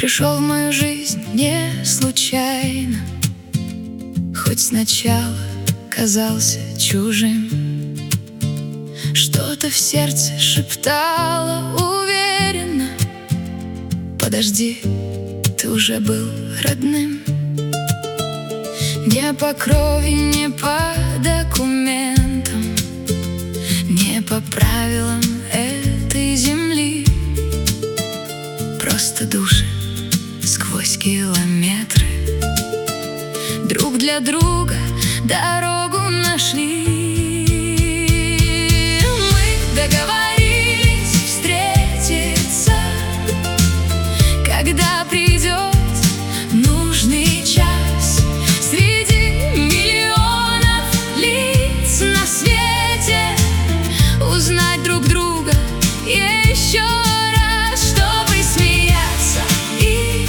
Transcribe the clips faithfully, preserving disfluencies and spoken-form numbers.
пришел в мою жизнь не случайно, хоть сначала казался чужим. Что-то в сердце шептало уверенно: подожди, ты уже был родным. Не по крови, не по документам, не по правилам этой земли. Просто души сквозь километры друг для друга дорогу нашли. Мы договорились встретиться, когда придет нужный час. Среди миллионов лиц на свете узнать друг друга еще раз, чтобы смеяться и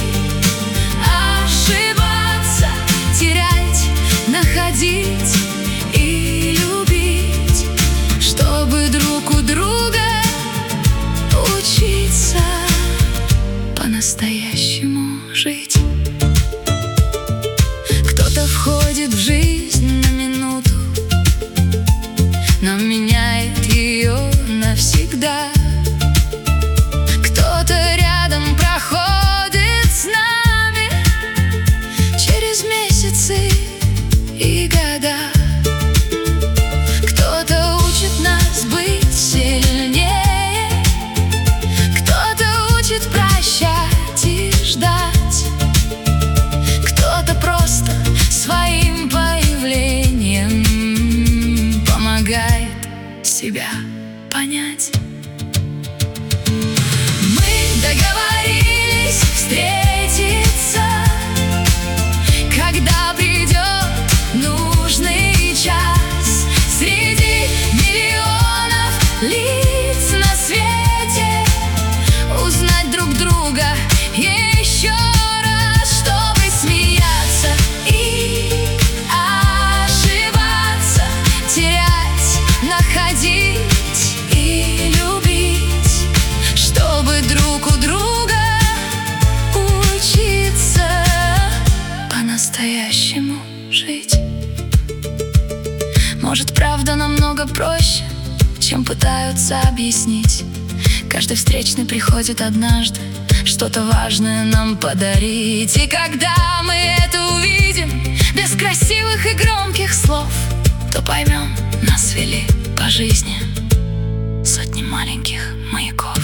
ошибаться, терять, находить и любить, чтобы друг у друга учиться по-настоящему жить. Кто-то входит в жизнь на минуту, но меняет ее навсегда. Кто-то рядом проходит с нами через месяцы и года. Кто-то учит нас быть сильнее, кто-то учит прощать и ждать, кто-то просто своим появлением помогает себя понять. Мы договорились встретиться, когда придет нужный час. Среди миллионов лиц на свете узнать друг друга еще раз, чтобы смеяться и ошибаться, терять, находить и любить, чтобы друг у друга учиться по-настоящему жить. Может, правда намного проще, чем пытаются объяснить. Каждый встречный приходит однажды что-то важное нам подарить. И когда мы это увидим без красивых и громких слов, то поймем, нас вели по жизни сотни маленьких маяков.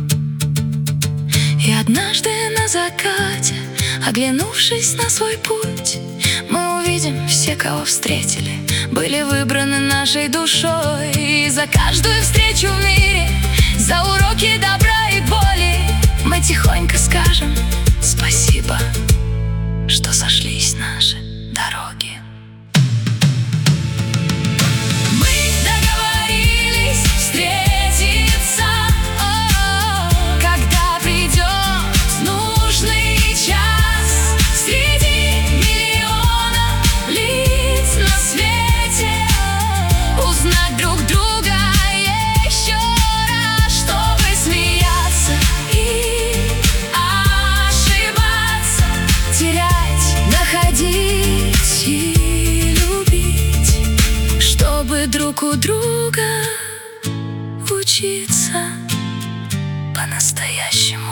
И однажды на закате, оглянувшись на свой путь, мы увидим, все, кого встретили, были выбраны нашей душой. И за каждую встречу в мире, за уроки добра и боли, мы тихонько скажем спасибо, что сошлись наши дороги. Мы договорились встретиться, когда придет нужный час. Среди миллионов лиц на свете узнать друг друга еще раз, чтобы смеяться и ошибаться, терять, находить и любить, чтобы друг у друга учиться по-настоящему